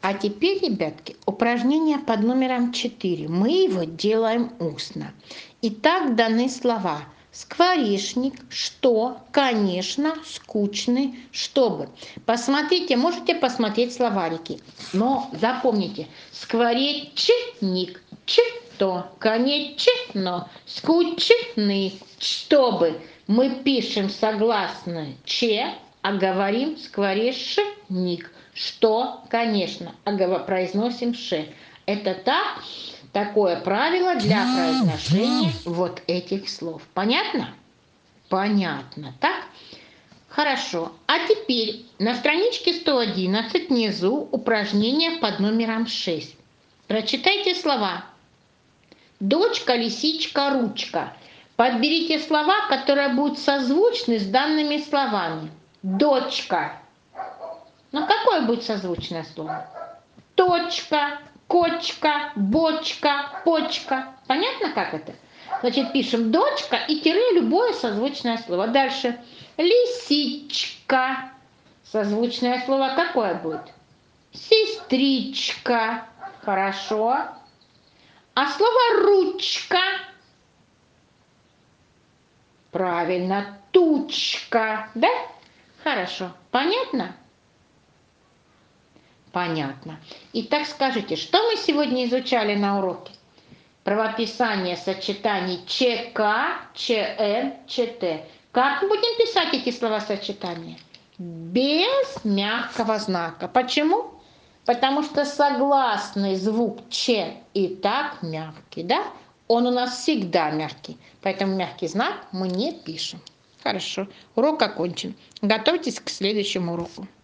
А теперь, ребятки, упражнение под номером 4. Мы его делаем устно. Итак, даны слова. Скворечник, что, конечно, скучный, чтобы. Посмотрите, можете посмотреть словарики. Но запомните, скворечник, что, конечно, скучный, чтобы. Мы пишем согласное че, а говорим скворечник. Что, конечно, а произносим ше. Это такое правило для произношения вот этих слов. Понятно? Понятно, так? Хорошо. А теперь на страничке 111 внизу упражнение под номером 6. Прочитайте слова. Дочка, лисичка, ручка. Подберите слова, которые будут созвучны с данными словами. Дочка. Но какое будет созвучное слово? Точка, кочка, бочка, почка. Понятно, как это? Значит, пишем дочка и тире любое созвучное слово. Дальше. Лисичка. Созвучное слово какое будет? Сестричка. Хорошо. А слово ручка? Правильно, тучка. Да? Хорошо. Понятно? Понятно. Итак, скажите, что мы сегодня изучали на уроке? Правописание сочетаний ЧК, ЧН, ЧТ. Как мы будем писать эти словосочетания? Без мягкого знака. Почему? Потому что согласный звук Ч и так мягкий, да? Он у нас всегда мягкий. Поэтому мягкий знак мы не пишем. Хорошо. Урок окончен. Готовьтесь к следующему уроку.